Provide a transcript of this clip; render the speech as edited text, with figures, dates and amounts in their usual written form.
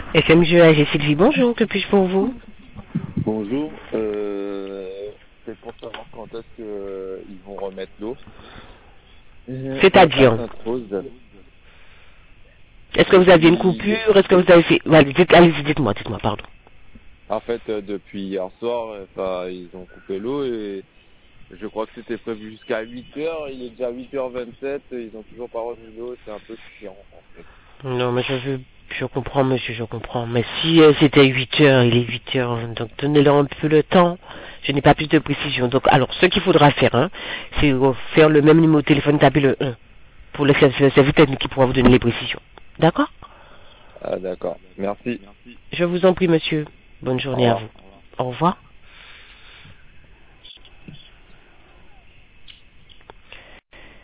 FMGEAG Sylvie, bonjour, que puis-je pour vous? Bonjour, c'est pour savoir quand est-ce que ils vont remettre l'eau. À C'est-à-dire, Sainte-Rose. est-ce que vous aviez une coupure? Est-ce que vous avez fait... Allez-y, dites-moi, pardon. En fait, depuis hier soir, ils ont coupé l'eau et je crois que c'était prévu jusqu'à 8h. Il est déjà 8h27, ils ont toujours pas remis l'eau, c'est un peu chiant en fait. Non, mais je comprends, monsieur, je comprends. Mais si c'était 8 heures, il est 8 heures, hein, donc donnez-leur un peu le temps. Je n'ai pas plus de précision. Donc, alors, ce qu'il faudra faire, hein, c'est faire le même numéro de téléphone, taper le 1 pour le service technique qui pourra vous donner les précisions. D'accord? Ah d'accord, merci. Je vous en prie, monsieur. Bonne Au journée à revoir. vous. Au revoir.